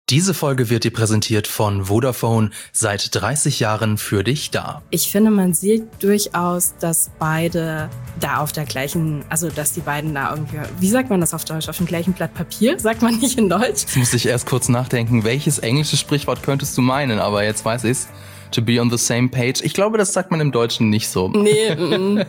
Diese Folge wird dir präsentiert von Vodafone, seit 30 Jahren für dich da. Ich finde, man sieht durchaus, dass beide da auf der gleichen, also dass die beiden da irgendwie, wie sagt man das auf Deutsch, auf dem gleichen Blatt Papier? Sagt man nicht in Deutsch? Jetzt musste ich erst kurz nachdenken, welches englische Sprichwort könntest du meinen, aber jetzt weiß ich's. To be on the same page. Ich glaube, das sagt man im Deutschen nicht so. Nee.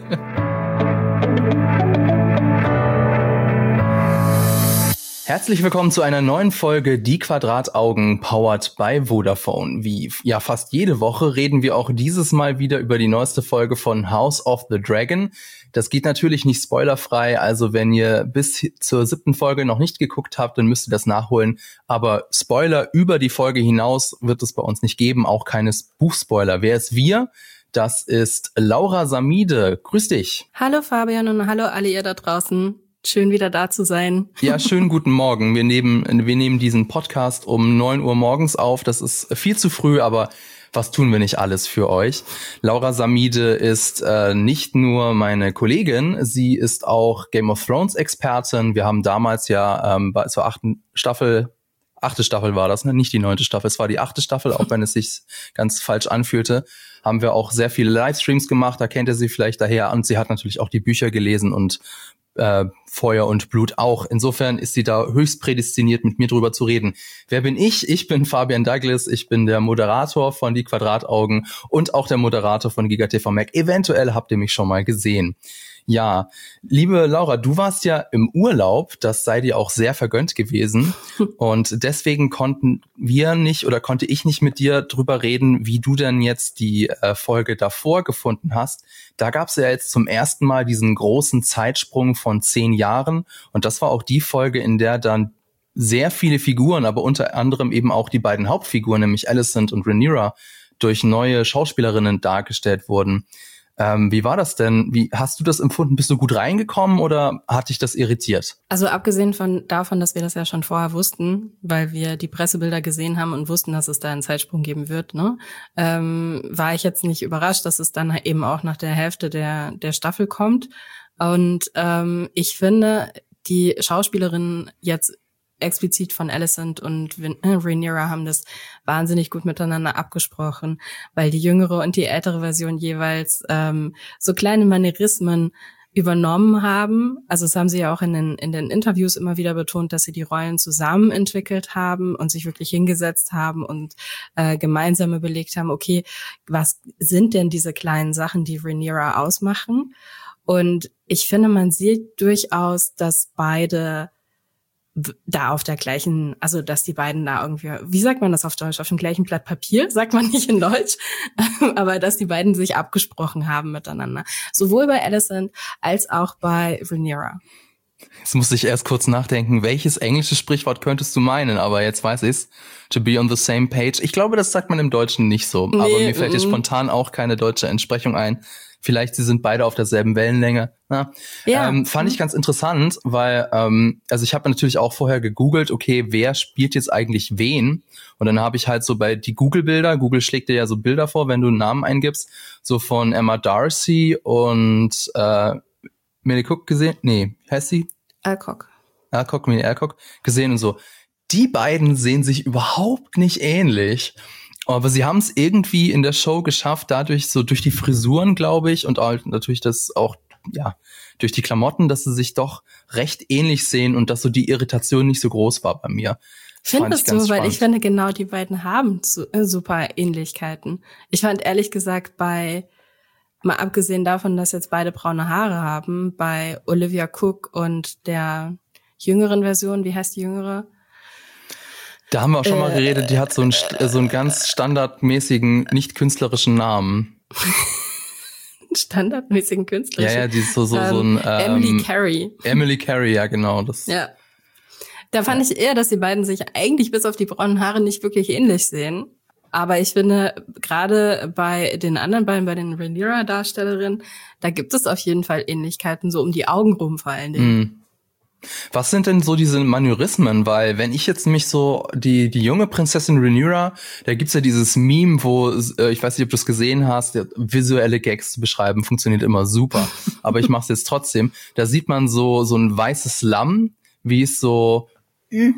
Herzlich willkommen zu einer neuen Folge Die Quadrataugen, powered by Vodafone. Wie ja fast jede Woche reden wir auch dieses Mal wieder über die neueste Folge von House of the Dragon. Das geht natürlich nicht spoilerfrei, also wenn ihr bis zur 7. Folge noch nicht geguckt habt, dann müsst ihr das nachholen. Aber Spoiler über die Folge hinaus wird es bei uns nicht geben, auch keine Buchspoiler. Wer ist wir? Das ist Laura Samide. Grüß dich. Hallo Fabian und hallo alle ihr da draußen. Schön wieder da zu sein. Ja, schönen guten Morgen. Wir nehmen diesen Podcast um 9 Uhr morgens auf. Das ist viel zu früh, aber was tun wir nicht alles für euch? Laura Samide ist nicht nur meine Kollegin, sie ist auch Game of Thrones Expertin. Wir haben damals ja zur 8. Staffel war das, ne? Nicht die 9. Staffel, es war die 8. Staffel, auch wenn es sich ganz falsch anfühlte, haben wir auch sehr viele Livestreams gemacht, da kennt ihr sie vielleicht daher, und sie hat natürlich auch die Bücher gelesen und Feuer und Blut auch. Insofern ist sie da höchst prädestiniert, mit mir drüber zu reden. Wer bin ich? Ich bin Fabian Douglas, ich bin der Moderator von Die Quadrataugen und auch der Moderator von GigaTV Mac. Eventuell habt ihr mich schon mal gesehen. Ja, liebe Laura, du warst ja im Urlaub, das sei dir auch sehr vergönnt gewesen und deswegen konnte ich nicht mit dir drüber reden, wie du denn jetzt die Folge davor gefunden hast. Da gab es ja jetzt zum ersten Mal diesen großen Zeitsprung von 10 Jahren und das war auch die Folge, in der dann sehr viele Figuren, aber unter anderem eben auch die beiden Hauptfiguren, nämlich Alicent und Rhaenyra, durch neue Schauspielerinnen dargestellt wurden. Wie war das denn? Wie hast du das empfunden? Bist du gut reingekommen oder hat dich das irritiert? Also abgesehen davon, dass wir das ja schon vorher wussten, weil wir die Pressebilder gesehen haben und wussten, dass es da einen Zeitsprung geben wird, ne, war ich jetzt nicht überrascht, dass es dann eben auch nach der Hälfte der Staffel kommt. Und ich finde, die Schauspielerinnen jetzt explizit von Alicent und Rhaenyra haben das wahnsinnig gut miteinander abgesprochen, weil die jüngere und die ältere Version jeweils so kleine Manierismen übernommen haben. Also das haben sie ja auch in den Interviews immer wieder betont, dass sie die Rollen zusammen entwickelt haben und sich wirklich hingesetzt haben und gemeinsam überlegt haben, okay, was sind denn diese kleinen Sachen, die Rhaenyra ausmachen? Und ich finde, man sieht durchaus, dass beide da auf der gleichen, also dass die beiden da irgendwie, wie sagt man das auf Deutsch, auf dem gleichen Blatt Papier, sagt man nicht in Deutsch, aber dass die beiden sich abgesprochen haben miteinander. Sowohl bei Alicent als auch bei Rhaenyra. Jetzt musste ich erst kurz nachdenken, welches englische Sprichwort könntest du meinen, aber jetzt weiß ich's. To be on the same page. Ich glaube, das sagt man im Deutschen nicht so, aber mir fällt jetzt spontan auch keine deutsche Entsprechung ein. Vielleicht sie sind beide auf derselben Wellenlänge. Ja. Fand ich ganz interessant, weil also ich habe natürlich auch vorher gegoogelt, okay, wer spielt jetzt eigentlich wen? Und dann habe ich halt so bei die Google-Bilder, Google schlägt dir ja so Bilder vor, wenn du einen Namen eingibst, so von Emma Darcy und Millie Cook gesehen. Nee, heißt sie? Millie Alcock gesehen und so. Die beiden sehen sich überhaupt nicht ähnlich. Aber sie haben es irgendwie in der Show geschafft, dadurch so durch die Frisuren, glaube ich, und auch natürlich das auch, ja, durch die Klamotten, dass sie sich doch recht ähnlich sehen und dass so die Irritation nicht so groß war bei mir. Findest du? Weil ich finde, genau die beiden haben super Ähnlichkeiten. Ich fand ehrlich gesagt mal abgesehen davon, dass jetzt beide braune Haare haben, bei Olivia Cook und der jüngeren Version, wie heißt die jüngere? Da haben wir auch schon mal geredet, die hat so einen ganz standardmäßigen, nicht künstlerischen Namen. Standardmäßigen künstlerischen? Ja, die ist so ein Emily Carey. Emily Carey, ja genau. Das. Ja. Da fand ich eher, dass die beiden sich eigentlich bis auf die braunen Haare nicht wirklich ähnlich sehen. Aber ich finde, gerade bei den anderen beiden, bei den Rhaenyra-Darstellerinnen, da gibt es auf jeden Fall Ähnlichkeiten, so um die Augen rum vor allen Dingen. Was sind denn so diese Manierismen? Weil wenn ich jetzt mich so die junge Prinzessin Rhaenyra, da gibt's ja dieses Meme, wo ich weiß nicht, ob du es gesehen hast, visuelle Gags zu beschreiben, funktioniert immer super. Aber ich mache es jetzt trotzdem. Da sieht man so ein weißes Lamm, wie es so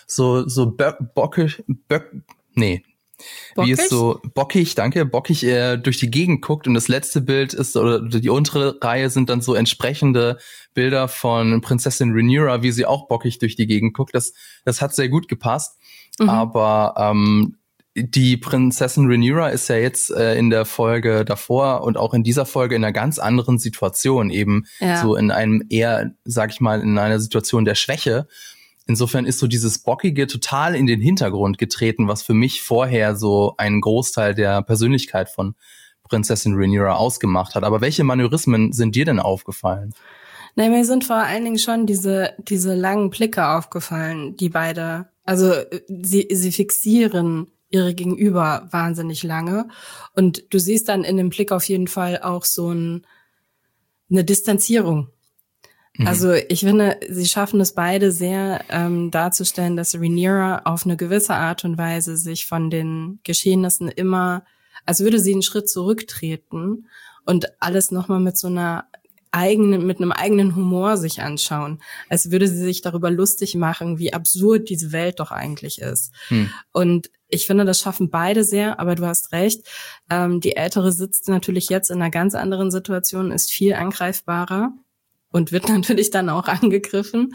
nee. Wie es so bockig durch die Gegend guckt und das letzte Bild ist, oder die untere Reihe sind dann so entsprechende Bilder von Prinzessin Rhaenyra, wie sie auch bockig durch die Gegend guckt. Das hat sehr gut gepasst. Aber die Prinzessin Rhaenyra ist ja jetzt in der Folge davor und auch in dieser Folge in einer ganz anderen Situation, eben so in einem eher, sag ich mal, in einer Situation der Schwäche. Insofern ist so dieses Bockige total in den Hintergrund getreten, was für mich vorher so einen Großteil der Persönlichkeit von Prinzessin Rhaenyra ausgemacht hat. Aber welche Manörismen sind dir denn aufgefallen? Nein, mir sind vor allen Dingen schon diese langen Blicke aufgefallen, die beide, also sie fixieren ihre Gegenüber wahnsinnig lange. Und du siehst dann in dem Blick auf jeden Fall auch so eine Distanzierung. Also ich finde, sie schaffen es beide sehr darzustellen, dass Rhaenyra auf eine gewisse Art und Weise sich von den Geschehnissen immer, als würde sie einen Schritt zurücktreten und alles nochmal mit einem eigenen Humor sich anschauen, als würde sie sich darüber lustig machen, wie absurd diese Welt doch eigentlich ist. Und ich finde, das schaffen beide sehr, aber du hast recht, die Ältere sitzt natürlich jetzt in einer ganz anderen Situation, ist viel angreifbarer und wird natürlich dann auch angegriffen.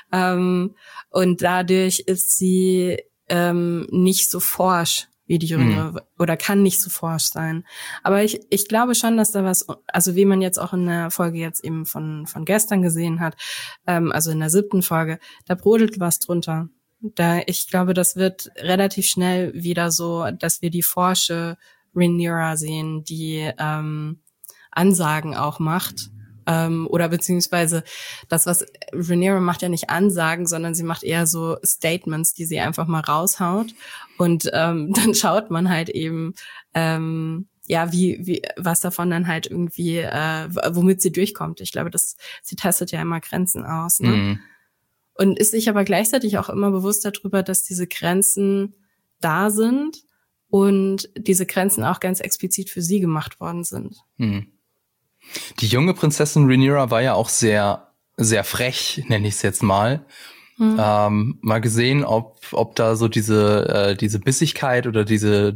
Und dadurch ist sie nicht so forsch wie die Jüngere oder kann nicht so forsch sein. Aber ich glaube schon, dass da was, also wie man jetzt auch in der Folge jetzt eben von gestern gesehen hat, also in der 7. Folge, da brodelt was drunter. Ich glaube, das wird relativ schnell wieder so, dass wir die forsche Rhaenyra sehen, die Ansagen auch macht. Oder beziehungsweise das, was Rhaenyra macht, ja nicht Ansagen, sondern sie macht eher so Statements, die sie einfach mal raushaut. Und dann schaut man halt eben, wie was davon dann halt irgendwie, womit sie durchkommt. Ich glaube, sie testet ja immer Grenzen aus, ne? Und ist sich aber gleichzeitig auch immer bewusst darüber, dass diese Grenzen da sind und diese Grenzen auch ganz explizit für sie gemacht worden sind. Die junge Prinzessin Rhaenyra war ja auch sehr, sehr frech, nenne ich es jetzt mal. Mal gesehen, ob da so diese Bissigkeit oder diese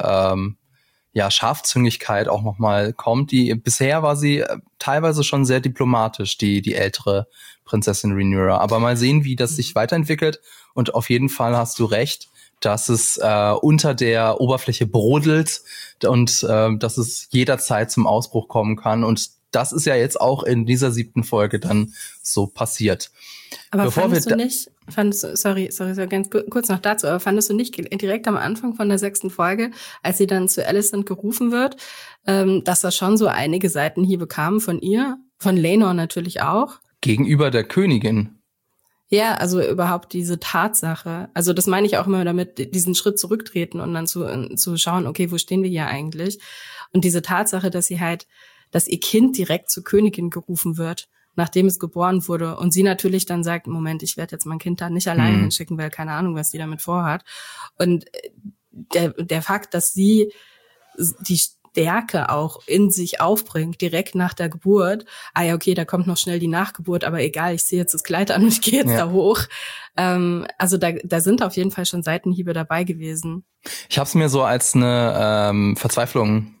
Scharfzüngigkeit auch nochmal kommt. Bisher war sie teilweise schon sehr diplomatisch, die ältere Prinzessin Rhaenyra. Aber mal sehen, wie das sich weiterentwickelt. Und auf jeden Fall hast du recht, dass es unter der Oberfläche brodelt und dass es jederzeit zum Ausbruch kommen kann. Und das ist ja jetzt auch in dieser 7. Folge dann so passiert. Aber fandest du ganz kurz noch dazu, aber fandest du nicht direkt am Anfang von der 6. Folge, als sie dann zu Alicent gerufen wird, dass da schon so einige Seitenhiebe kamen von ihr, von Laenor natürlich auch? Gegenüber der Königin? Ja, also überhaupt diese Tatsache. Also das meine ich auch immer damit, diesen Schritt zurücktreten und dann zu schauen, okay, wo stehen wir hier eigentlich? Und diese Tatsache, dass ihr Kind direkt zur Königin gerufen wird, nachdem es geboren wurde. Und sie natürlich dann sagt, Moment, ich werde jetzt mein Kind da nicht alleine hinschicken, weil keine Ahnung, was sie damit vorhat. Und der Fakt, dass sie die Stärke auch in sich aufbringt, direkt nach der Geburt. Okay, da kommt noch schnell die Nachgeburt, aber egal, ich ziehe jetzt das Kleid an und ich gehe jetzt da hoch. Also da sind auf jeden Fall schon Seitenhiebe dabei gewesen. Ich habe es mir so als eine Verzweiflung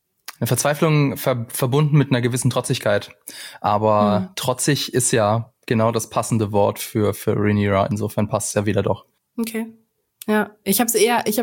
verbunden mit einer gewissen Trotzigkeit. Aber trotzig ist ja genau das passende Wort für Rhaenyra. Insofern passt es ja wieder doch. Okay. Ja, ich habe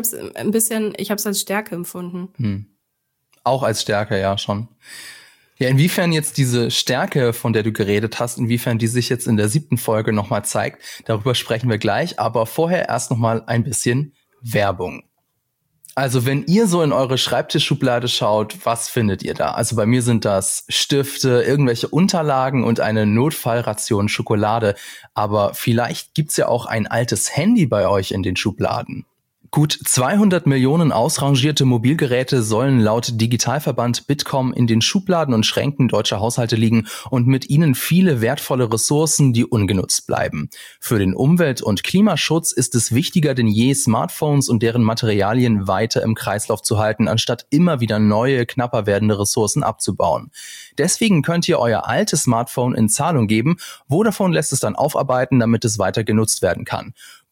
es als Stärke empfunden. Auch als Stärke, ja, schon. Ja, inwiefern jetzt diese Stärke, von der du geredet hast, inwiefern die sich jetzt in der 7. Folge nochmal zeigt, darüber sprechen wir gleich. Aber vorher erst nochmal ein bisschen Werbung. Also wenn ihr so in eure Schreibtischschublade schaut, was findet ihr da? Also bei mir sind das Stifte, irgendwelche Unterlagen und eine Notfallration Schokolade. Aber vielleicht gibt's ja auch ein altes Handy bei euch in den Schubladen. Gut 200 Millionen ausrangierte Mobilgeräte sollen laut Digitalverband Bitkom in den Schubladen und Schränken deutscher Haushalte liegen und mit ihnen viele wertvolle Ressourcen, die ungenutzt bleiben. Für den Umwelt- und Klimaschutz ist es wichtiger denn je, Smartphones und deren Materialien weiter im Kreislauf zu halten, anstatt immer wieder neue, knapper werdende Ressourcen abzubauen. Deswegen könnt ihr euer altes Smartphone in Zahlung geben. Vodafone lässt es dann aufarbeiten, damit es weiter genutzt werden kann.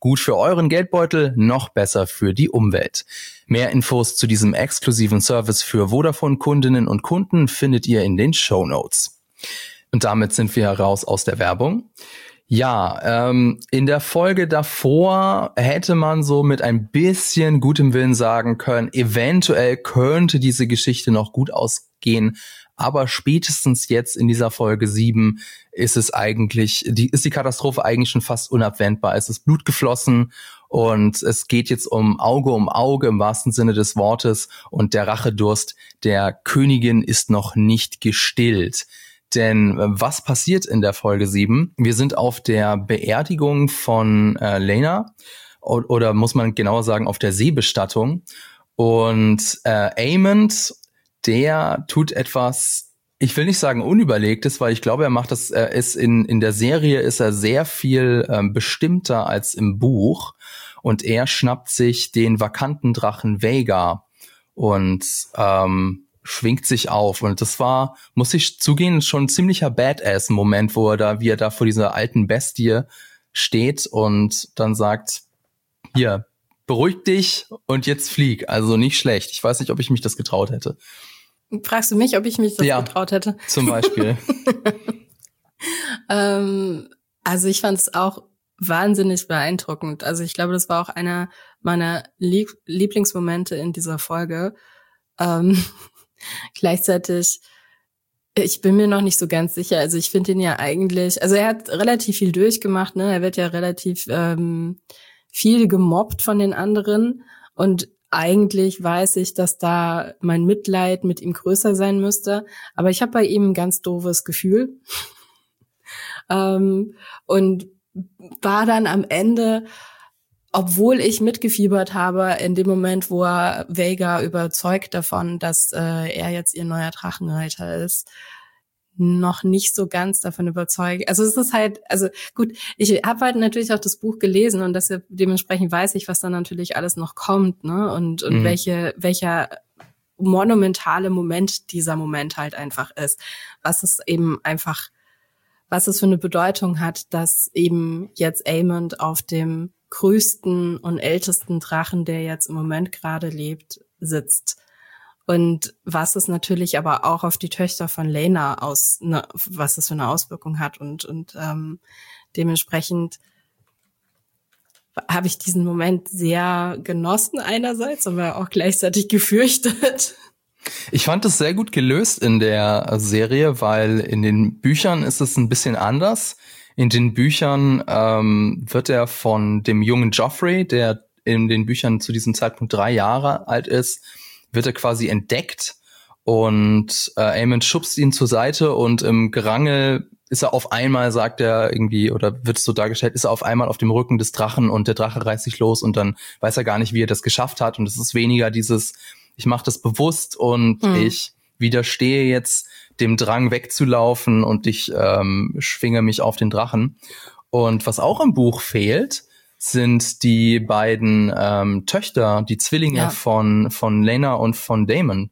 Gut für euren Geldbeutel, noch besser für die Umwelt. Mehr Infos zu diesem exklusiven Service für Vodafone-Kundinnen und Kunden findet ihr in den Shownotes. Und damit sind wir raus aus der Werbung. Ja, in der Folge davor hätte man so mit ein bisschen gutem Willen sagen können, eventuell könnte diese Geschichte noch gut ausgehen, aber spätestens jetzt in dieser Folge 7 ist die Katastrophe eigentlich schon fast unabwendbar. Es ist Blut geflossen und es geht jetzt um Auge im wahrsten Sinne des Wortes und der Rachedurst der Königin ist noch nicht gestillt. Denn was passiert in der Folge 7? Wir sind auf der Beerdigung von Laena oder muss man genauer sagen auf der Seebestattung und Aemond, der tut etwas, ich will nicht sagen Unüberlegtes, weil ich glaube, er macht das, ist in der Serie ist er sehr viel bestimmter als im Buch und er schnappt sich den vakanten Drachen Vhagar und schwingt sich auf und das war, muss ich zugeben, schon ein ziemlicher Badass-Moment, wie er da vor dieser alten Bestie steht und dann sagt, hier, beruhig dich und jetzt flieg, also nicht schlecht. Ich weiß nicht, ob ich mich das getraut hätte. Fragst du mich, ob ich mich das getraut hätte? Zum Beispiel. Also ich fand es auch wahnsinnig beeindruckend. Also ich glaube, das war auch einer meiner Lieblingsmomente in dieser Folge. Gleichzeitig, ich bin mir noch nicht so ganz sicher. Also ich finde ihn ja eigentlich, also er hat relativ viel durchgemacht, ne? Er wird ja relativ viel gemobbt von den anderen und eigentlich weiß ich, dass da mein Mitleid mit ihm größer sein müsste. Aber ich habe bei ihm ein ganz doofes Gefühl. Und war dann am Ende, obwohl ich mitgefiebert habe, in dem Moment, wo er Vhagar überzeugt davon, dass er jetzt ihr neuer Drachenreiter ist, noch nicht so ganz davon überzeugt. Also es ist halt, also gut, ich habe halt natürlich auch das Buch gelesen und dementsprechend weiß ich, was dann natürlich alles noch kommt, ne? Und welcher monumentale Moment dieser Moment halt einfach ist. Was es für eine Bedeutung hat, dass eben jetzt Aemond auf dem größten und ältesten Drachen, der jetzt im Moment gerade lebt, sitzt. Und was es natürlich aber auch auf die Töchter von Laena was es für eine Auswirkung hat. Und dementsprechend habe ich diesen Moment sehr genossen einerseits, aber auch gleichzeitig gefürchtet. Ich fand es sehr gut gelöst in der Serie, weil in den Büchern ist es ein bisschen anders. In den Büchern wird er von dem jungen Joffrey, der in den Büchern zu diesem Zeitpunkt 3 Jahre alt ist, wird er quasi entdeckt und Aemond schubst ihn zur Seite und im Gerangel ist er auf einmal, sagt er irgendwie, oder wird es so dargestellt, ist er auf einmal auf dem Rücken des Drachen und der Drache reißt sich los und dann weiß er gar nicht, wie er das geschafft hat und es ist weniger dieses, ich mache das bewusst und ich widerstehe jetzt dem Drang wegzulaufen und ich schwinge mich auf den Drachen. Und was auch im Buch fehlt, sind die beiden Töchter, die Zwillinge von Laena und von Daemon.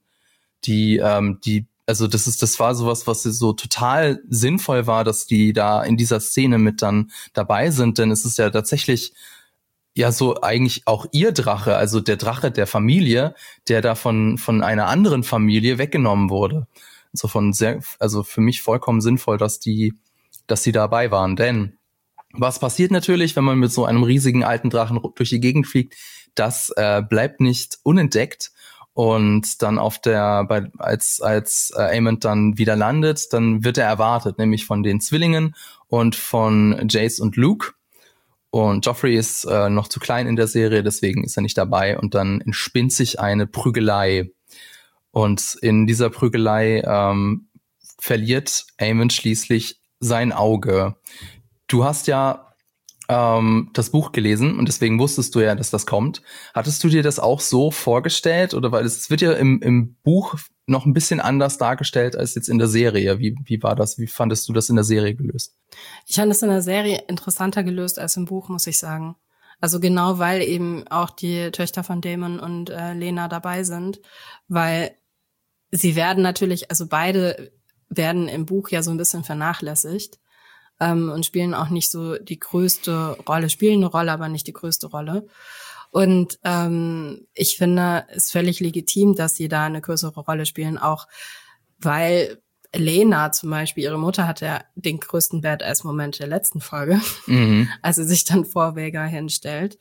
Also das war sowas, was so total sinnvoll war, dass die da in dieser Szene mit dann dabei sind, denn es ist ja tatsächlich ja so eigentlich auch ihr Drache, also der Drache der Familie, der da von einer anderen Familie weggenommen wurde. Also für mich vollkommen sinnvoll, dass die dabei waren, denn was passiert natürlich, wenn man mit so einem riesigen alten Drachen durch die Gegend fliegt? Das bleibt nicht unentdeckt und dann als Aemond dann wieder landet, dann wird er erwartet, nämlich von den Zwillingen und von Jace und Luke. Und Joffrey ist noch zu klein in der Serie, deswegen ist er nicht dabei und dann entspinnt sich eine Prügelei. Und in dieser Prügelei verliert Aemond schließlich sein Auge. Du hast ja das Buch gelesen und deswegen wusstest du ja, dass das kommt. Hattest du dir das auch so vorgestellt? Oder weil es wird ja im Buch noch ein bisschen anders dargestellt als jetzt in der Serie. Wie war das? Wie fandest du das in der Serie gelöst? Ich fand es in der Serie interessanter gelöst als im Buch, muss ich sagen. Also genau, weil eben auch die Töchter von Daemon und Laena dabei sind. Weil sie werden natürlich, also beide werden im Buch ja so ein bisschen vernachlässigt. und spielen auch nicht so die größte Rolle, spielen eine Rolle, aber nicht die größte Rolle. Und ich finde es völlig legitim, dass sie da eine größere Rolle spielen, auch weil Lena zum Beispiel, ihre Mutter hatte ja den größten Badass-Moment der letzten Folge, als sie sich dann vor Vega hinstellt.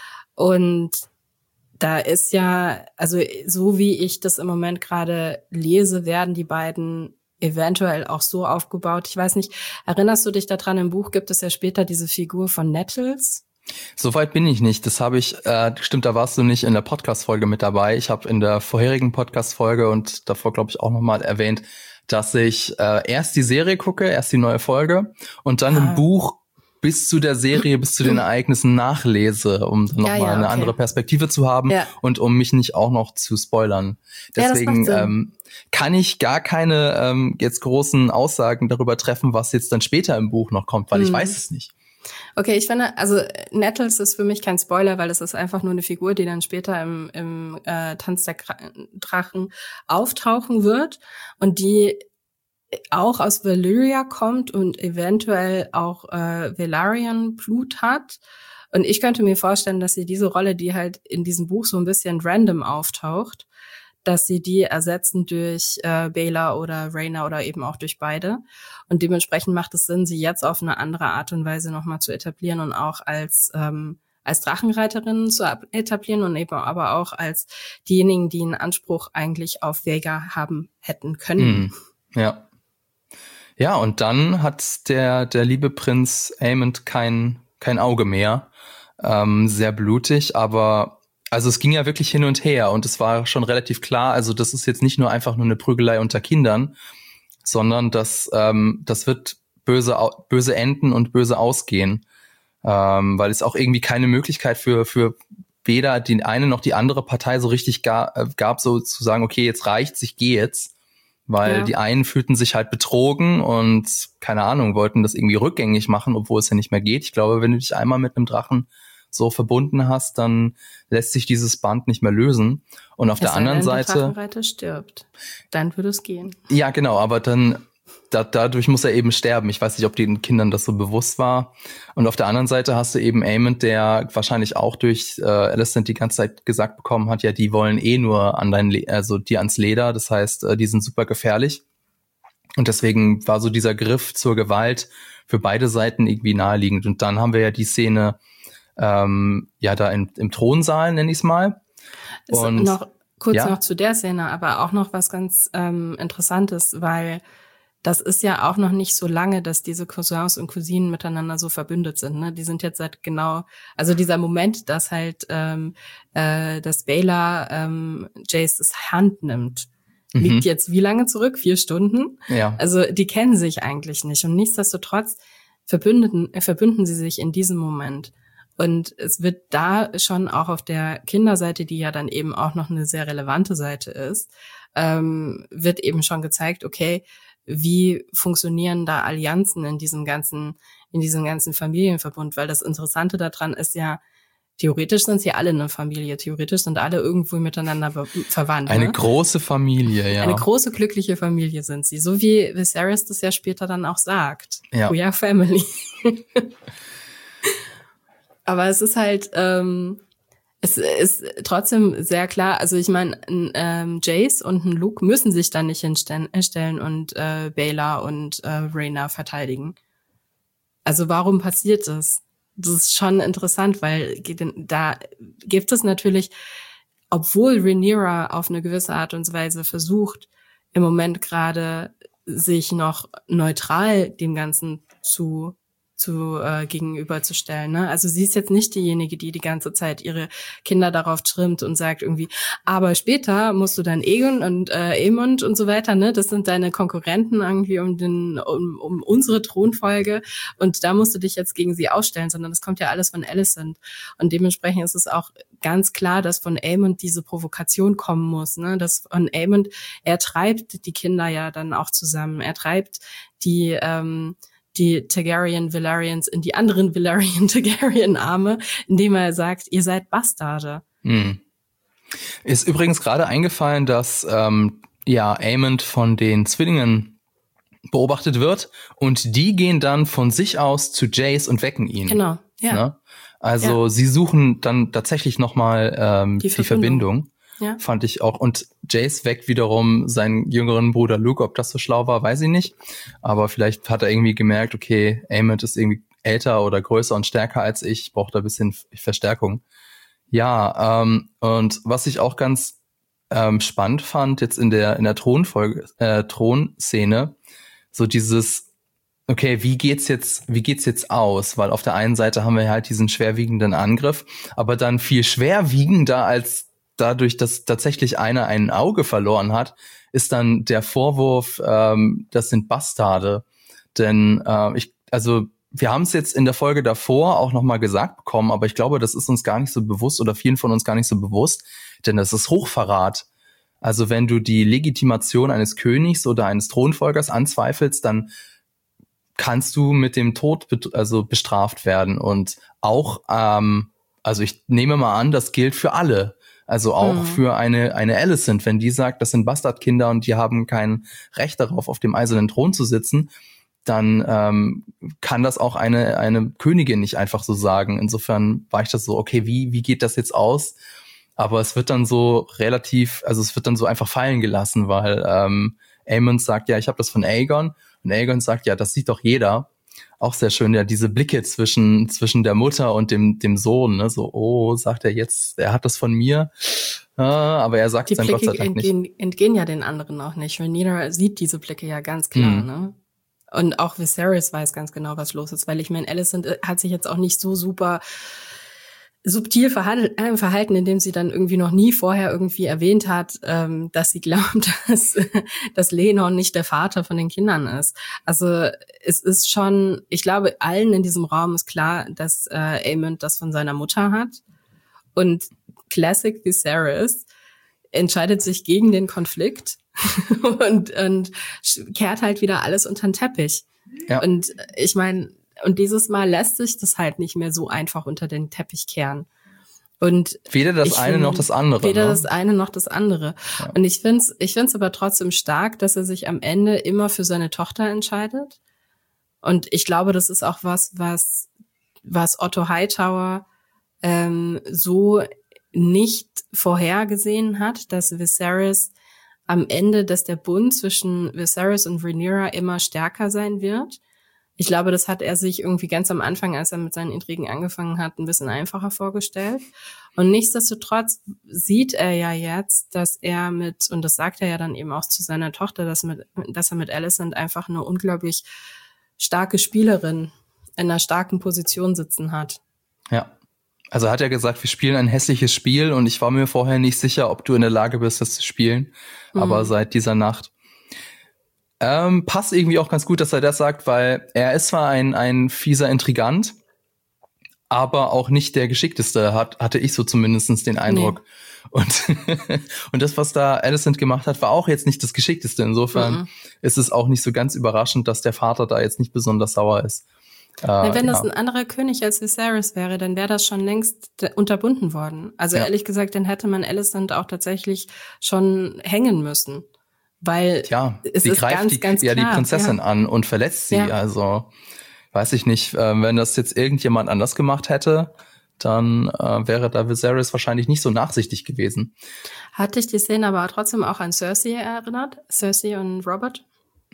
Und da ist ja, also so wie ich das im Moment gerade lese, werden die beiden eventuell auch so aufgebaut. Ich weiß nicht, erinnerst du dich daran, im Buch gibt es ja später diese Figur von Nettles? Soweit bin ich nicht. Das habe ich, stimmt, da warst du nicht in der Podcast-Folge mit dabei. Ich habe in der vorherigen Podcast-Folge und davor, glaube ich, auch nochmal erwähnt, dass ich erst die Serie gucke, erst die neue Folge und dann im Buch bis zu der Serie, bis zu den Ereignissen nachlese, um dann nochmal eine andere Perspektive zu haben und um mich nicht auch noch zu spoilern. Deswegen kann ich gar keine jetzt großen Aussagen darüber treffen, was jetzt dann später im Buch noch kommt, weil ich weiß es nicht. Okay, ich finde, also Nettles ist für mich kein Spoiler, weil es ist einfach nur eine Figur, die dann später im Tanz der Drachen auftauchen wird und die auch aus Valyria kommt und eventuell auch Velaryon Blut hat. Und ich könnte mir vorstellen, dass sie diese Rolle, die halt in diesem Buch so ein bisschen random auftaucht, dass sie die ersetzen durch Baela oder Rhaena oder eben auch durch beide. Und dementsprechend macht es Sinn, sie jetzt auf eine andere Art und Weise nochmal zu etablieren und auch als Drachenreiterinnen zu etablieren und eben aber auch als diejenigen, die einen Anspruch eigentlich auf Vega haben hätten können. Ja. Ja, und dann hat der liebe Prinz Aemond kein Auge mehr. Sehr blutig, aber also es ging ja wirklich hin und her und es war schon relativ klar, also das ist jetzt nicht nur einfach nur eine Prügelei unter Kindern, sondern das wird böse enden und böse ausgehen, weil es auch irgendwie keine Möglichkeit für weder die eine noch die andere Partei so richtig gab, so zu sagen, okay, jetzt reicht's, ich gehe jetzt, weil die einen fühlten sich halt betrogen und keine Ahnung, wollten das irgendwie rückgängig machen, obwohl es ja nicht mehr geht. Ich glaube, wenn du dich einmal mit einem Drachen so verbunden hast, dann lässt sich dieses Band nicht mehr lösen. Und auf der anderen Seite, wenn der Drachenreiter stirbt, dann würde es gehen. Ja, genau, aber dann dadurch muss er eben sterben. Ich weiß nicht, ob den Kindern das so bewusst war. Und auf der anderen Seite hast du eben Aemond, der wahrscheinlich auch durch Alicent die ganze Zeit gesagt bekommen hat, ja, die wollen eh nur an dir ans Leder. Das heißt, die sind super gefährlich. Und deswegen war so dieser Griff zur Gewalt für beide Seiten irgendwie naheliegend. Und dann haben wir ja die Szene da im Thronsaal, nenne ich es mal. Und noch zu der Szene, aber auch noch was ganz Interessantes, weil das ist ja auch noch nicht so lange, dass diese Cousins und Cousinen miteinander so verbündet sind. Ne? Die sind jetzt also dieser Moment, dass halt dass Baela Jaces Hand nimmt, liegt jetzt wie lange zurück? 4 Stunden? Ja. Also die kennen sich eigentlich nicht und nichtsdestotrotz verbünden sie sich in diesem Moment. Und es wird da schon auch auf der Kinderseite, die ja dann eben auch noch eine sehr relevante Seite ist, wird eben schon gezeigt, okay, wie funktionieren da Allianzen in diesem ganzen Familienverbund? Weil das Interessante daran ist ja, theoretisch sind sie alle eine Familie, theoretisch sind alle irgendwo miteinander verwandt. Eine große Familie, ja. Eine große, glückliche Familie sind sie, so wie Viserys das ja später dann auch sagt. Ja. We are family. Aber es ist halt, es ist trotzdem sehr klar, also ich meine, Jace und ein Luke müssen sich da nicht hinstellen und Baela und Rhaena verteidigen. Also warum passiert das? Das ist schon interessant, weil da gibt es natürlich, obwohl Rhaenyra auf eine gewisse Art und Weise versucht, im Moment gerade sich noch neutral dem Ganzen gegenüberzustellen. Ne? Also sie ist jetzt nicht diejenige, die ganze Zeit ihre Kinder darauf trimmt und sagt irgendwie, aber später musst du dann Aegon und Aemond und so weiter, ne? Das sind deine Konkurrenten irgendwie um unsere Thronfolge und da musst du dich jetzt gegen sie ausstellen, sondern das kommt ja alles von Alicent. Und dementsprechend ist es auch ganz klar, dass von Aemond diese Provokation kommen muss. Ne? Dass von Aemond, er treibt die Kinder ja dann auch zusammen. Er treibt die Targaryen-Velaryons in die anderen Velaryon-Targaryen-Arme, indem er sagt, ihr seid Bastarde. Ist übrigens gerade eingefallen, dass Aemond von den Zwillingen beobachtet wird und die gehen dann von sich aus zu Jace und wecken ihn. Genau, ja. Ne? Also sie suchen dann tatsächlich nochmal die Verbindung. Ja. Fand ich auch. Und Jace weckt wiederum seinen jüngeren Bruder Luke. Ob das so schlau war, weiß ich nicht. Aber vielleicht hat er irgendwie gemerkt, okay, Aemond ist irgendwie älter oder größer und stärker als ich brauche da ein bisschen Verstärkung. Ja, und was ich auch ganz spannend fand, jetzt in der Thronszene, so dieses, okay, wie geht's jetzt aus? Weil auf der einen Seite haben wir halt diesen schwerwiegenden Angriff, aber dann viel schwerwiegender als dadurch, dass tatsächlich einer ein Auge verloren hat, ist dann der Vorwurf, das sind Bastarde. Denn wir haben es jetzt in der Folge davor auch nochmal gesagt bekommen, aber ich glaube, das ist uns gar nicht so bewusst oder vielen von uns gar nicht so bewusst, denn das ist Hochverrat. Also wenn du die Legitimation eines Königs oder eines Thronfolgers anzweifelst, dann kannst du mit dem Tod bestraft werden. Und auch, also ich nehme mal an, das gilt für alle. Also auch für eine Alicent, wenn die sagt, das sind Bastardkinder und die haben kein Recht darauf, auf dem eisernen Thron zu sitzen, dann kann das auch eine Königin nicht einfach so sagen. Insofern war ich das so, okay, wie geht das jetzt aus? Aber es wird dann so es wird dann so einfach fallen gelassen, weil Aemond sagt, ja, ich habe das von Aegon. Und Aegon sagt, ja, das sieht doch jeder. Auch sehr schön, ja, diese Blicke zwischen der Mutter und dem Sohn, ne? So, oh, sagt er jetzt, er hat das von mir. Aber er sagt es dann Gott sei Dank nicht. Die Blicke entgehen ja den anderen auch nicht. Rhaenyra sieht diese Blicke ja ganz klar, ne? Und auch Viserys weiß ganz genau, was los ist, weil ich meine, Alicent hat sich jetzt auch nicht so super subtil verhalten, indem sie dann irgendwie noch nie vorher irgendwie erwähnt hat, dass sie glaubt, dass Laenor nicht der Vater von den Kindern ist. Also es ist schon, ich glaube, allen in diesem Raum ist klar, dass Aemond das von seiner Mutter hat. Und Classic Viserys entscheidet sich gegen den Konflikt und kehrt halt wieder alles unter den Teppich. Ja. Und ich meine, und dieses Mal lässt sich das halt nicht mehr so einfach unter den Teppich kehren. Und weder das eine noch das andere. Weder das eine noch das andere. Ja. Und ich find's aber trotzdem stark, dass er sich am Ende immer für seine Tochter entscheidet. Und ich glaube, das ist auch was Otto Hightower so nicht vorhergesehen hat, dass Viserys am Ende, dass der Bund zwischen Viserys und Rhaenyra immer stärker sein wird. Ich glaube, das hat er sich irgendwie ganz am Anfang, als er mit seinen Intrigen angefangen hat, ein bisschen einfacher vorgestellt. Und nichtsdestotrotz sieht er ja jetzt, dass er und das sagt er ja dann eben auch zu seiner Tochter, dass er mit Alicent einfach eine unglaublich starke Spielerin in einer starken Position sitzen hat. Ja. Also hat er gesagt, wir spielen ein hässliches Spiel und ich war mir vorher nicht sicher, ob du in der Lage bist, das zu spielen. Aber seit dieser Nacht passt irgendwie auch ganz gut, dass er das sagt, weil er ist zwar ein fieser Intrigant, aber auch nicht der Geschickteste, hatte ich so zumindest den Eindruck. Nee. Und das, was da Alicent gemacht hat, war auch jetzt nicht das Geschickteste. Insofern ist es auch nicht so ganz überraschend, dass der Vater da jetzt nicht besonders sauer ist. Wenn das ein anderer König als Viserys wäre, dann wäre das schon längst unterbunden worden. Also ehrlich gesagt, dann hätte man Alicent auch tatsächlich schon hängen müssen. Weil es ist ganz klar. Die Prinzessin an und verletzt sie. Ja. Also weiß ich nicht, wenn das jetzt irgendjemand anders gemacht hätte, dann wäre da Viserys wahrscheinlich nicht so nachsichtig gewesen. Hat dich die Szene aber trotzdem auch an Cersei erinnert? Cersei und Robert?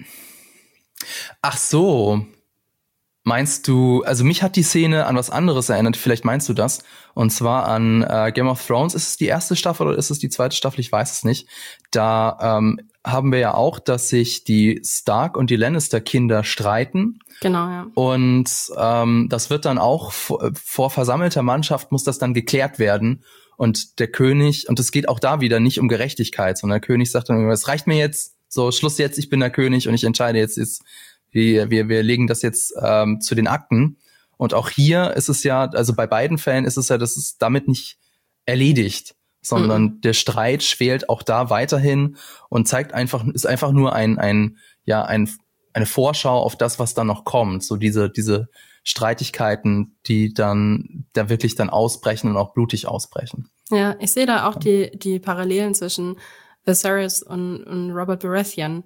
Ach so. Meinst du, also mich hat die Szene an was anderes erinnert, vielleicht meinst du das, und zwar an Game of Thrones. Ist es die erste Staffel oder ist es die zweite Staffel? Ich weiß es nicht. Da haben wir ja auch, dass sich die Stark und die Lannister-Kinder streiten. Genau, ja. Und das wird dann auch vor versammelter Mannschaft muss das dann geklärt werden. Und der König, und es geht auch da wieder nicht um Gerechtigkeit, sondern der König sagt dann, es reicht mir jetzt, so Schluss jetzt, ich bin der König und ich entscheide jetzt, wir legen das jetzt zu den Akten. Und auch hier ist es ja, also bei beiden Fällen ist es ja, das ist damit nicht erledigt, sondern der Streit schwelt auch da weiterhin und ist einfach nur eine Vorschau auf das, was dann noch kommt. So diese Streitigkeiten, die dann da wirklich dann ausbrechen und auch blutig ausbrechen. Ja, ich sehe da auch die Parallelen zwischen Viserys und Robert Baratheon.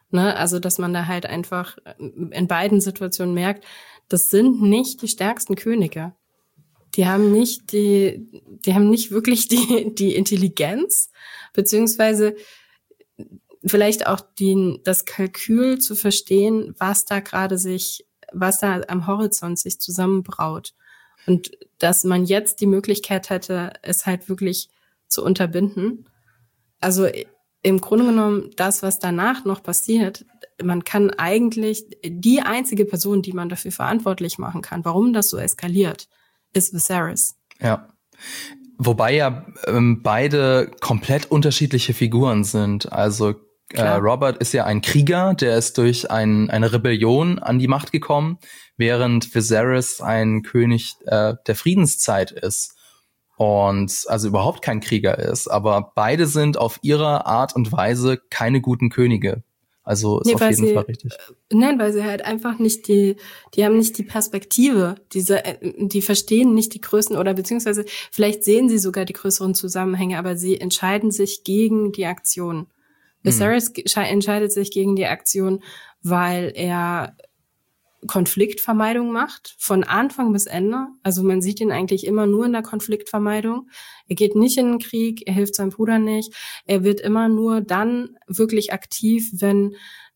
Ne? Also, dass man da halt einfach in beiden Situationen merkt, das sind nicht die stärksten Könige. Die haben nicht wirklich die Intelligenz, beziehungsweise vielleicht auch das Kalkül zu verstehen, was da am Horizont sich zusammenbraut. Und dass man jetzt die Möglichkeit hätte, es halt wirklich zu unterbinden. Also im Grunde genommen, das, was danach noch passiert, man kann eigentlich, die einzige Person, die man dafür verantwortlich machen kann, warum das so eskaliert, ist Viserys. Ja. Wobei ja beide komplett unterschiedliche Figuren sind. Also Robert ist ja ein Krieger, der ist durch eine Rebellion an die Macht gekommen, während Viserys ein König der Friedenszeit ist und also überhaupt kein Krieger ist. Aber beide sind auf ihre Art und Weise keine guten Könige. Also ist auf jeden Fall richtig. Nein, weil sie halt einfach nicht die haben nicht die Perspektive, die verstehen nicht die Größen oder beziehungsweise vielleicht sehen sie sogar die größeren Zusammenhänge, aber sie entscheiden sich gegen die Aktion. Viserys entscheidet sich gegen die Aktion, weil er Konfliktvermeidung macht, von Anfang bis Ende. Also man sieht ihn eigentlich immer nur in der Konfliktvermeidung. Er geht nicht in den Krieg, er hilft seinem Bruder nicht. Er wird immer nur dann wirklich aktiv, wenn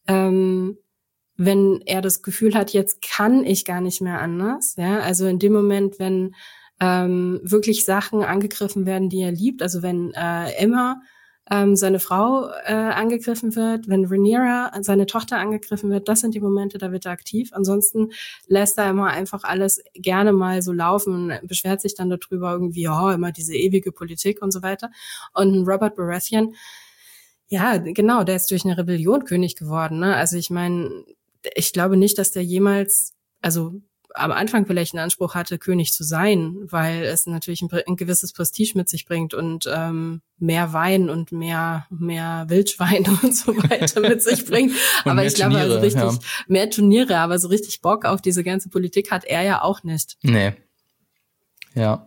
er das Gefühl hat, jetzt kann ich gar nicht mehr anders. Ja, also in dem Moment, wenn wirklich Sachen angegriffen werden, die er liebt, also wenn Emma seine Frau angegriffen wird, wenn Rhaenyra, seine Tochter angegriffen wird, das sind die Momente, da wird er aktiv. Ansonsten lässt er immer einfach alles gerne mal so laufen und beschwert sich dann darüber irgendwie, immer diese ewige Politik und so weiter. Und Robert Baratheon, ja, genau, der ist durch eine Rebellion König geworden. Ne? Also ich meine, ich glaube nicht, dass der jemals, also am Anfang vielleicht einen Anspruch hatte, König zu sein, weil es natürlich ein gewisses Prestige mit sich bringt und mehr Wein und mehr Wildschwein und so weiter mit sich bringt. Aber ich glaube, also richtig mehr Turniere, aber so richtig Bock auf diese ganze Politik hat er ja auch nicht. Nee. Ja.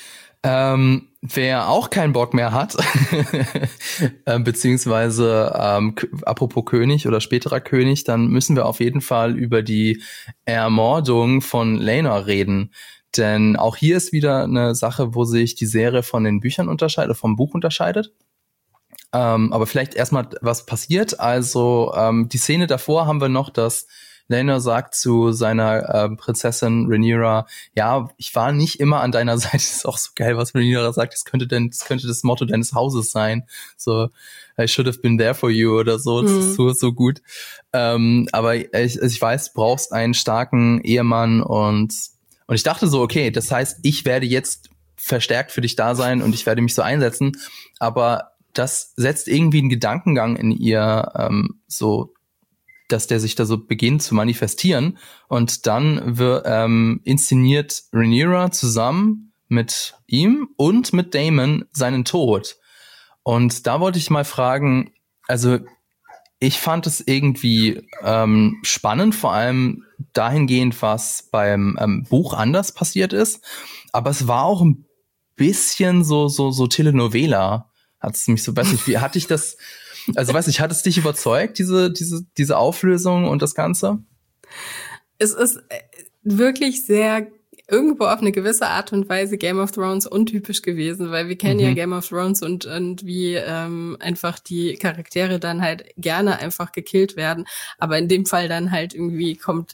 Wer auch keinen Bock mehr hat, beziehungsweise apropos König oder späterer König, dann müssen wir auf jeden Fall über die Ermordung von Laenor reden. Denn auch hier ist wieder eine Sache, wo sich die Serie von den Büchern unterscheidet, vom Buch unterscheidet. Aber vielleicht erstmal, was passiert. Also die Szene davor haben wir noch, dass Laenor sagt zu seiner Prinzessin Rhaenyra, ja, ich war nicht immer an deiner Seite. Das ist auch so geil, was Rhaenyra sagt. Das könnte das Motto deines Hauses sein. So, I should have been there for you oder so. Das ist so gut. Aber ich weiß, du brauchst einen starken Ehemann und ich dachte so, okay, das heißt, ich werde jetzt verstärkt für dich da sein und ich werde mich so einsetzen. Aber das setzt irgendwie einen Gedankengang in ihr so, dass der sich da so beginnt zu manifestieren und dann inszeniert Rhaenyra zusammen mit ihm und mit Daemon seinen Tod. Und da wollte ich mal fragen, also ich fand es irgendwie spannend, vor allem dahingehend, was beim Buch anders passiert ist, aber es war auch ein bisschen so Telenovela, hat es mich so, weiß nicht, wie hatte ich das. Also weiß ich, hat es dich überzeugt, diese Auflösung und das Ganze? Es ist wirklich sehr irgendwo auf eine gewisse Art und Weise Game of Thrones untypisch gewesen, weil wir kennen ja Game of Thrones und wie einfach die Charaktere dann halt gerne einfach gekillt werden, aber in dem Fall dann halt irgendwie kann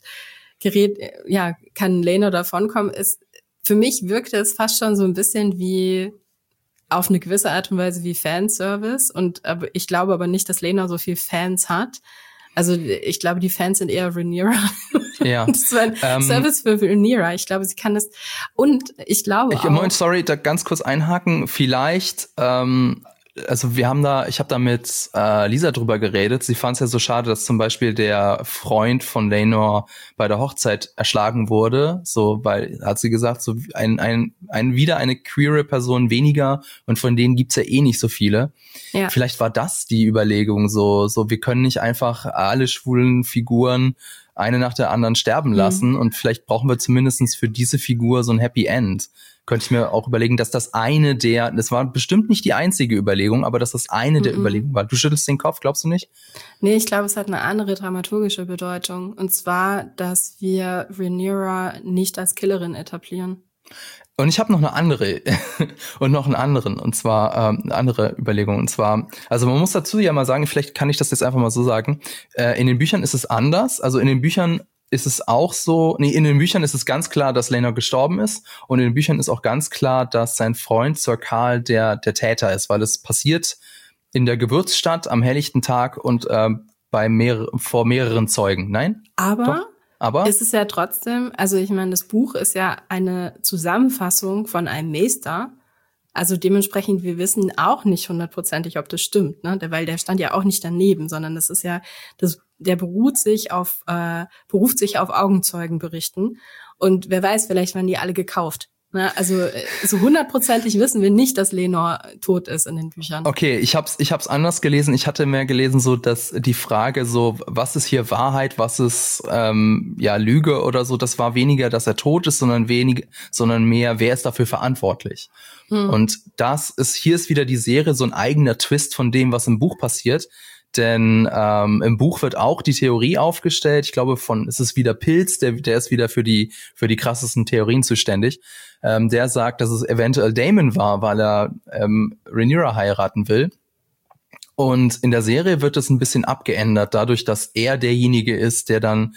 Laenor davonkommen. Für mich wirkte es fast schon so ein bisschen wie auf eine gewisse Art und Weise wie Fanservice aber ich glaube aber nicht, dass Laenor so viel Fans hat. Also ich glaube, die Fans sind eher Rhaenyra. Ja. Das war ein Service für Rhaenyra. Ich glaube, sie kann das und ich glaube auch... Sorry, da ganz kurz einhaken. Vielleicht, also ich habe da mit Lisa drüber geredet. Sie fand es ja so schade, dass zum Beispiel der Freund von Laenor bei der Hochzeit erschlagen wurde. So, weil, hat sie gesagt, so wieder eine queere Person weniger und von denen gibt's ja eh nicht so viele. Ja. Vielleicht war das die Überlegung so wir können nicht einfach alle schwulen Figuren eine nach der anderen sterben lassen und vielleicht brauchen wir zumindest für diese Figur so ein Happy End. könnte ich mir auch überlegen, dass das war bestimmt nicht die einzige Überlegung, aber dass das eine der Überlegungen war. Du schüttelst den Kopf, glaubst du nicht? Nee, ich glaube, es hat eine andere dramaturgische Bedeutung. Und zwar, dass wir Rhaenyra nicht als Killerin etablieren. Und ich habe noch eine andere und noch einen anderen, und zwar eine andere Überlegung. Und zwar, also man muss dazu ja mal sagen, vielleicht kann ich das jetzt einfach mal so sagen, in den Büchern ist es anders. Also in den Büchern ist es auch so, in den Büchern ist es ganz klar, dass Laenor gestorben ist. Und in den Büchern ist auch ganz klar, dass sein Freund Sir Carl der Täter ist, weil es passiert in der Gewürzstadt am helllichten Tag und vor mehreren Zeugen. Nein? Aber Aber es ist ja trotzdem, also ich meine, das Buch ist ja eine Zusammenfassung von einem Maester. Also dementsprechend, wir wissen auch nicht hundertprozentig, ob das stimmt, ne? Weil der stand ja auch nicht daneben, sondern das ist ja, der beruft sich auf Augenzeugenberichten. Und wer weiß, vielleicht waren die alle gekauft. Ne? Also so hundertprozentig wissen wir nicht, dass Laenor tot ist in den Büchern. Okay, ich hab's anders gelesen. Ich hatte mehr gelesen, so dass die Frage so, was ist hier Wahrheit, was ist Lüge oder so, das war weniger, dass er tot ist, sondern mehr, wer ist dafür verantwortlich. Und hier ist wieder die Serie so ein eigener Twist von dem, was im Buch passiert. Denn im Buch wird auch die Theorie aufgestellt. Ich glaube, es ist wieder Pilz, der ist wieder für die krassesten Theorien zuständig. Der sagt, dass es eventuell Daemon war, weil er Rhaenyra heiraten will. Und in der Serie wird es ein bisschen abgeändert, dadurch, dass er derjenige ist, der dann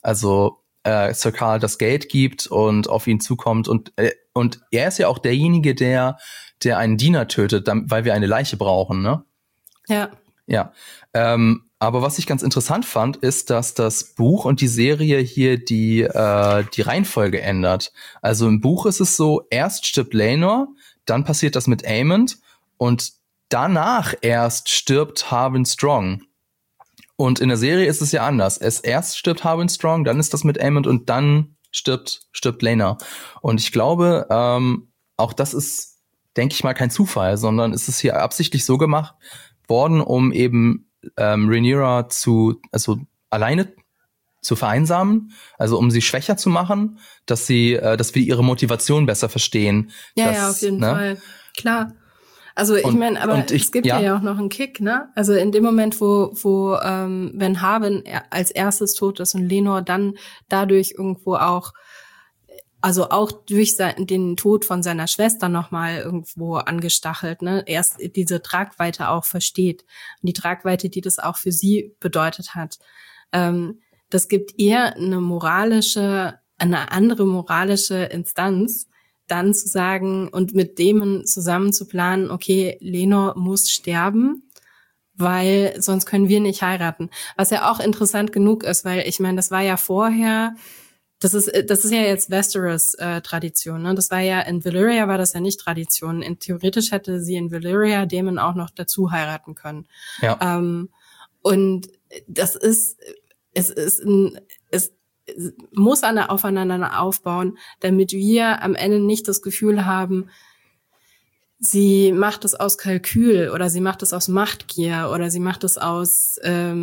Sir Carl das Geld gibt und auf ihn zukommt. Und er ist ja auch derjenige, der einen Diener tötet, weil wir eine Leiche brauchen, ne? Ja. Ja, aber was ich ganz interessant fand, ist, dass das Buch und die Serie hier die Reihenfolge ändert. Also im Buch ist es so, erst stirbt Laenor, dann passiert das mit Aemond und danach erst stirbt Harwin Strong. Und in der Serie ist es ja anders. Erst stirbt Harwin Strong, dann ist das mit Aemond und dann stirbt Laenor. Und ich glaube, auch das ist, denke ich mal, kein Zufall, sondern es ist hier absichtlich so gemacht worden, um eben Rhaenyra alleine zu vereinsamen, also um sie schwächer zu machen, dass wir ihre Motivation besser verstehen. Ja, auf jeden Fall. Klar. Also ich meine, aber es gibt ja auch noch einen Kick, ne? Also in dem Moment, wo wenn Harwin als erstes tot ist und Laenor dann dadurch irgendwo auch durch den Tod von seiner Schwester nochmal irgendwo angestachelt, ne, erst diese Tragweite auch versteht. Und die Tragweite, die das auch für sie bedeutet hat. Das gibt ihr eine andere moralische Instanz, dann zu sagen und mit Daemon zusammen zu planen, okay, Laenor muss sterben, weil sonst können wir nicht heiraten. Was ja auch interessant genug ist, weil ich meine, das war ja vorher, das ist ja jetzt Westeros Tradition, ne? Das war ja in Valyria war das ja nicht Tradition. Theoretisch hätte sie in Valyria Daemon auch noch dazu heiraten können. Ja. Und das ist es muss aufeinander aufbauen, damit wir am Ende nicht das Gefühl haben, sie macht es aus Kalkül oder sie macht es aus Machtgier oder sie macht es aus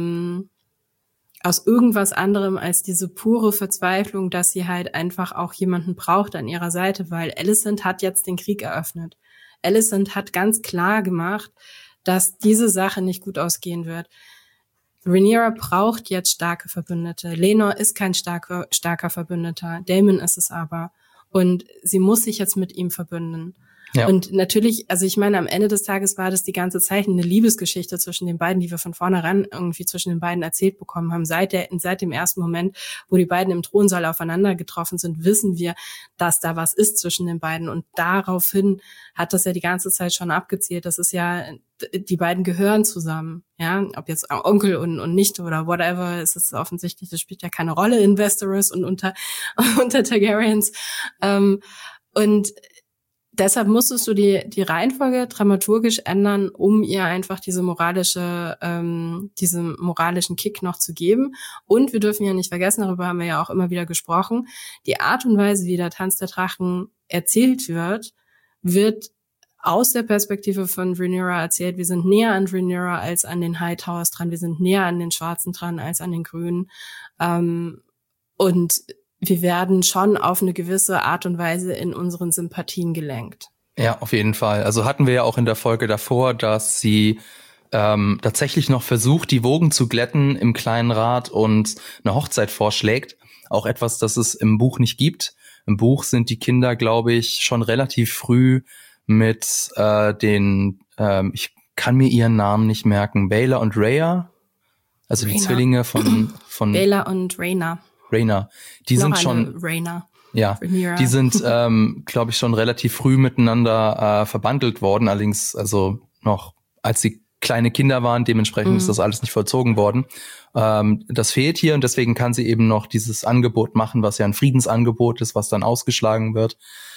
irgendwas anderem als diese pure Verzweiflung, dass sie halt einfach auch jemanden braucht an ihrer Seite, weil Alicent hat jetzt den Krieg eröffnet. Alicent hat ganz klar gemacht, dass diese Sache nicht gut ausgehen wird. Rhaenyra braucht jetzt starke Verbündete. Laenor ist kein starker Verbündeter. Daemon ist es aber. Und sie muss sich jetzt mit ihm verbünden. Ja. Und natürlich, also ich meine, am Ende des Tages war das die ganze Zeit eine Liebesgeschichte zwischen den beiden, die wir von vornherein irgendwie zwischen den beiden erzählt bekommen haben. Seit dem ersten Moment, wo die beiden im Thronsaal aufeinander getroffen sind, wissen wir, dass da was ist zwischen den beiden. Und daraufhin hat das ja die ganze Zeit schon abgezielt. Das ist ja, die beiden gehören zusammen. Ja, ob jetzt Onkel und Nichte oder whatever, es ist offensichtlich, das spielt ja keine Rolle in Westeros und unter Targaryens. Und deshalb musstest du die Reihenfolge dramaturgisch ändern, um ihr einfach diesen moralischen Kick noch zu geben. Und wir dürfen ja nicht vergessen, darüber haben wir ja auch immer wieder gesprochen, die Art und Weise, wie der Tanz der Drachen erzählt wird aus der Perspektive von Rhaenyra erzählt. Wir sind näher an Rhaenyra als an den Hightowers dran. Wir sind näher an den Schwarzen dran als an den Grünen. Und wir werden schon auf eine gewisse Art und Weise in unseren Sympathien gelenkt. Ja, auf jeden Fall. Also hatten wir ja auch in der Folge davor, dass sie tatsächlich noch versucht, die Wogen zu glätten im kleinen Rat und eine Hochzeit vorschlägt. Auch etwas, das es im Buch nicht gibt. Im Buch sind die Kinder, glaube ich, schon relativ früh mit ich kann mir ihren Namen nicht merken, Bayla und Rhea, also Rhaena. Die Zwillinge von Bayla und Rhaena. Die sind schon Rhaena. Ja, Rhaenyra. Die sind, glaube ich, schon relativ früh miteinander verbandelt worden, allerdings also noch als sie kleine Kinder waren, dementsprechend ist das alles nicht vollzogen worden. Das fehlt hier und deswegen kann sie eben noch dieses Angebot machen, was ja ein Friedensangebot ist, was dann ausgeschlagen wird.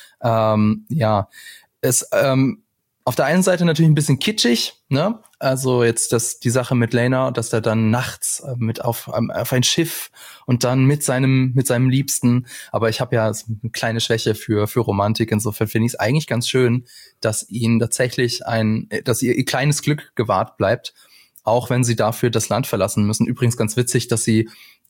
Auf der einen Seite natürlich ein bisschen kitschig, ne? Also jetzt die Sache mit Laena, dass er dann nachts mit auf ein Schiff und dann mit seinem Liebsten. Aber ich habe ja so eine kleine Schwäche für Romantik. Insofern finde ich es eigentlich ganz schön, dass ihnen tatsächlich dass ihr kleines Glück gewahrt bleibt, auch wenn sie dafür das Land verlassen müssen. Übrigens ganz witzig, dass sie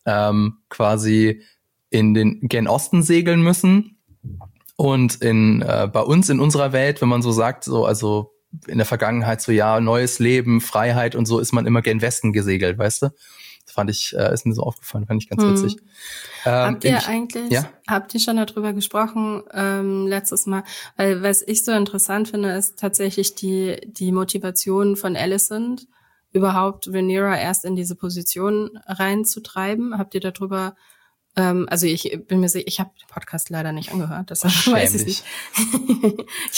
quasi in den gen Osten segeln müssen. Und bei uns in unserer Welt, wenn man so sagt, so also in der Vergangenheit so ja neues Leben, Freiheit und so ist man immer gen Westen gesegelt, weißt du? Das fand ich ist mir so aufgefallen, fand ich ganz witzig. Habt ihr schon darüber gesprochen letztes Mal? Weil was ich so interessant finde, ist tatsächlich die Motivation von Alicent, überhaupt Rhaenyra erst in diese Position reinzutreiben. Habt ihr darüber also ich bin mir sicher, ich habe den Podcast leider nicht angehört, deshalb weiß ich nicht. Ich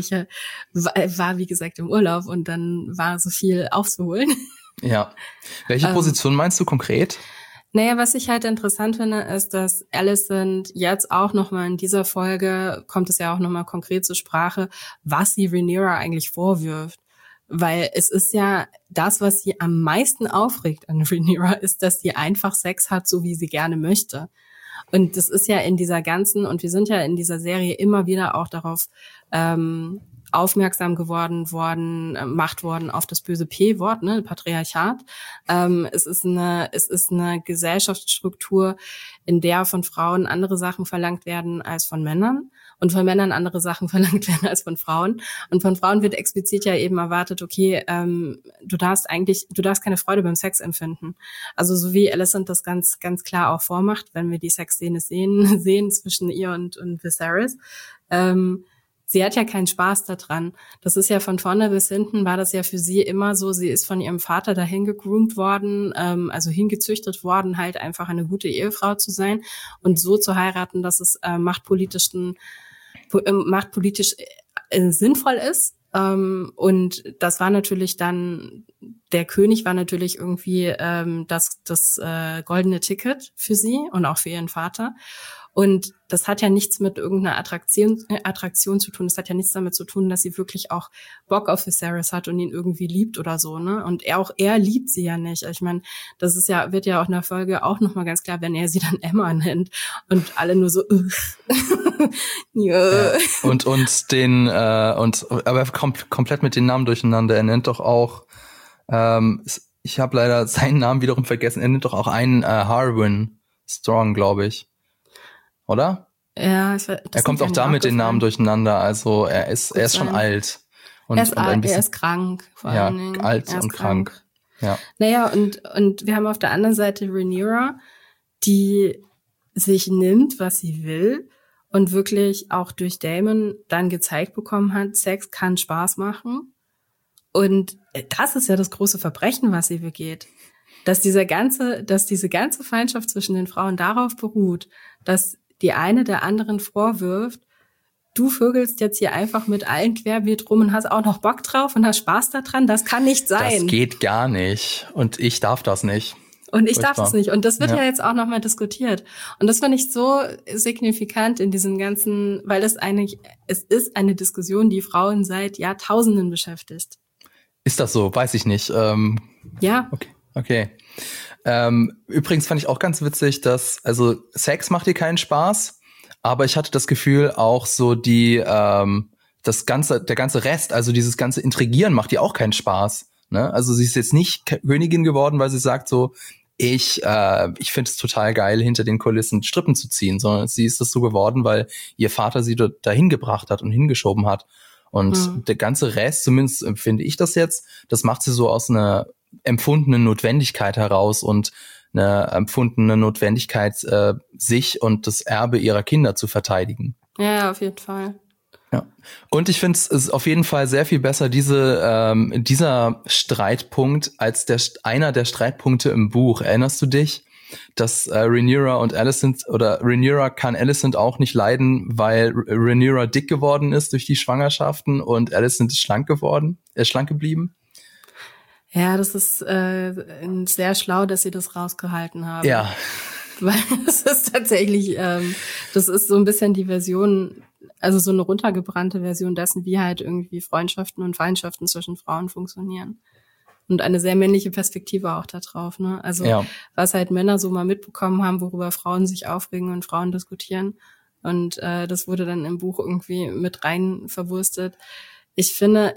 war wie gesagt im Urlaub und dann war so viel aufzuholen. Ja. Welche Position meinst du konkret? Naja, was ich halt interessant finde, ist, dass Alicent jetzt auch nochmal in dieser Folge, kommt es ja auch nochmal konkret zur Sprache, was sie Rhaenyra eigentlich vorwirft. Weil es ist ja das, was sie am meisten aufregt an Rhaenyra, ist, dass sie einfach Sex hat, so wie sie gerne möchte. Und das ist ja in dieser ganzen, und wir sind ja in dieser Serie immer wieder auch darauf aufmerksam gemacht worden auf das böse P-Wort, ne, Patriarchat. Es ist eine Gesellschaftsstruktur, in der von Frauen andere Sachen verlangt werden als von Männern und von Männern andere Sachen verlangt werden als von Frauen. Und von Frauen wird explizit ja eben erwartet, okay, du darfst keine Freude beim Sex empfinden. Also so wie Alicent das ganz, ganz klar auch vormacht, wenn wir die Sexszene sehen zwischen ihr und Viserys. Sie hat ja keinen Spaß daran. Das ist ja von vorne bis hinten, war das ja für sie immer so, sie ist von ihrem Vater dahin gegroomt worden, also hingezüchtet worden, halt einfach eine gute Ehefrau zu sein und so zu heiraten, dass es machtpolitisch sinnvoll ist. Und das war natürlich dann, der König war natürlich irgendwie das goldene Ticket für sie und auch für ihren Vater. Und das hat ja nichts mit irgendeiner Attraktion zu tun. Das hat ja nichts damit zu tun, dass sie wirklich auch Bock auf Viserys hat und ihn irgendwie liebt oder so, ne? Und er liebt sie ja nicht. Ich meine, das ist ja, wird ja auch in der Folge auch nochmal ganz klar, wenn er sie dann Emma nennt und alle nur so, ja. Aber er kommt komplett mit den Namen durcheinander. Er nennt doch auch, ich habe leider seinen Namen wiederum vergessen, er nennt doch auch einen Harwin Strong, glaube ich. Oder? Ja, er kommt auch da mit den Namen durcheinander. Also er ist schon alt. Und er ist krank, vor allen Dingen. Ja, alt und krank. Ja. Naja, und wir haben auf der anderen Seite Rhaenyra, die sich nimmt, was sie will und wirklich auch durch Daemon dann gezeigt bekommen hat, Sex kann Spaß machen. Und das ist ja das große Verbrechen, was sie begeht. Dass diese ganze Feindschaft zwischen den Frauen darauf beruht, dass die eine der anderen vorwirft, du vögelst jetzt hier einfach mit allen querbeet rum und hast auch noch Bock drauf und hast Spaß daran. Das kann nicht sein. Das geht gar nicht. Und ich darf das nicht. Und ich darf das nicht. Und das wird ja jetzt auch nochmal diskutiert. Und das fand ich so signifikant in diesem ganzen, weil es ist eine Diskussion, die Frauen seit Jahrtausenden beschäftigt. Ist das so? Weiß ich nicht. Ja. Okay. Übrigens fand ich auch ganz witzig, dass, also Sex macht ihr keinen Spaß, aber ich hatte das Gefühl auch so der ganze Rest, also dieses ganze Intrigieren macht ihr auch keinen Spaß, ne? Also sie ist jetzt nicht Königin geworden, weil sie sagt so, ich finde es total geil, hinter den Kulissen Strippen zu ziehen, sondern sie ist es so geworden, weil ihr Vater sie dort dahin gebracht hat und hingeschoben hat. Und der ganze Rest, zumindest finde ich das jetzt, das macht sie so aus einer empfundenen Notwendigkeit heraus und eine empfundene Notwendigkeit, sich und das Erbe ihrer Kinder zu verteidigen. Ja, auf jeden Fall. Ja. Und ich finde es ist auf jeden Fall sehr viel besser, dieser Streitpunkt als einer der Streitpunkte im Buch. Erinnerst du dich, dass Rhaenyra und Alicent oder Rhaenyra kann Alicent auch nicht leiden, weil Rhaenyra dick geworden ist durch die Schwangerschaften und Alicent ist schlank geblieben? Ja, das ist sehr schlau, dass sie das rausgehalten haben. Ja. Weil es ist tatsächlich, das ist so ein bisschen die Version, also so eine runtergebrannte Version dessen, wie halt irgendwie Freundschaften und Feindschaften zwischen Frauen funktionieren. Und eine sehr männliche Perspektive auch da drauf, ne? Also was halt Männer so mal mitbekommen haben, worüber Frauen sich aufregen und Frauen diskutieren. Und das wurde dann im Buch irgendwie mit rein verwurstet. Ich finde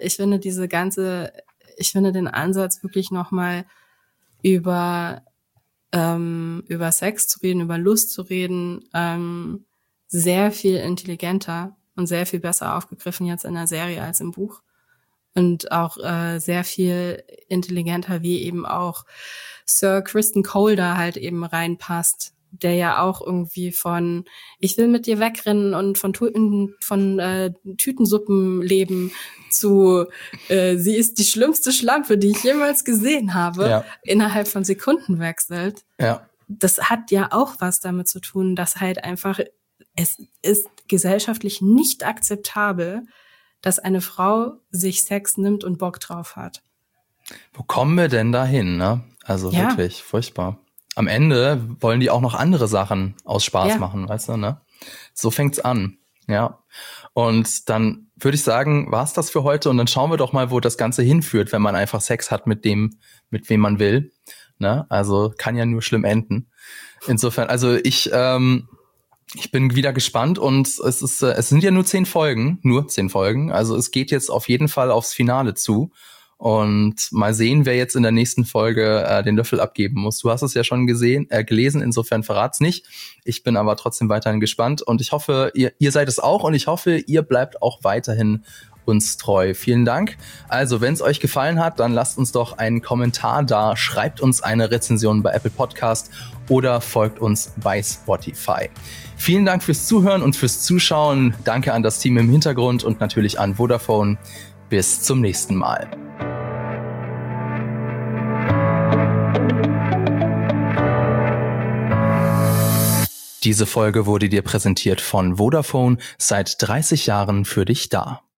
den Ansatz wirklich nochmal über Sex zu reden, über Lust zu reden, sehr viel intelligenter und sehr viel besser aufgegriffen jetzt in der Serie als im Buch. Und auch sehr viel intelligenter, wie eben auch Sir Criston Cole da halt eben reinpasst, der ja auch irgendwie von ich will mit dir wegrennen und von Tütensuppen leben zu sie ist die schlimmste Schlampe, die ich jemals gesehen habe, innerhalb von Sekunden wechselt. Ja. Das hat ja auch was damit zu tun, dass halt einfach es ist gesellschaftlich nicht akzeptabel, dass eine Frau sich Sex nimmt und Bock drauf hat. Wo kommen wir denn dahin, ne? Also wirklich furchtbar. Am Ende wollen die auch noch andere Sachen aus Spaß machen, weißt du, ne? So fängt's an, ja. Und dann würde ich sagen, war's das für heute und dann schauen wir doch mal, wo das Ganze hinführt, wenn man einfach Sex hat mit wem man will, ne? Also kann ja nur schlimm enden. Insofern, also ich bin wieder gespannt und es sind ja nur 10 Folgen, also es geht jetzt auf jeden Fall aufs Finale zu. Und mal sehen, wer jetzt in der nächsten Folge den Löffel abgeben muss. Du hast es ja schon gelesen, insofern verrat's nicht. Ich bin aber trotzdem weiterhin gespannt und ich hoffe, ihr seid es auch und ich hoffe, ihr bleibt auch weiterhin uns treu. Vielen Dank. Also, wenn es euch gefallen hat, dann lasst uns doch einen Kommentar da, schreibt uns eine Rezension bei Apple Podcast oder folgt uns bei Spotify. Vielen Dank fürs Zuhören und fürs Zuschauen. Danke an das Team im Hintergrund und natürlich an Vodafone. Bis zum nächsten Mal. Diese Folge wurde dir präsentiert von Vodafone, seit 30 Jahren für dich da.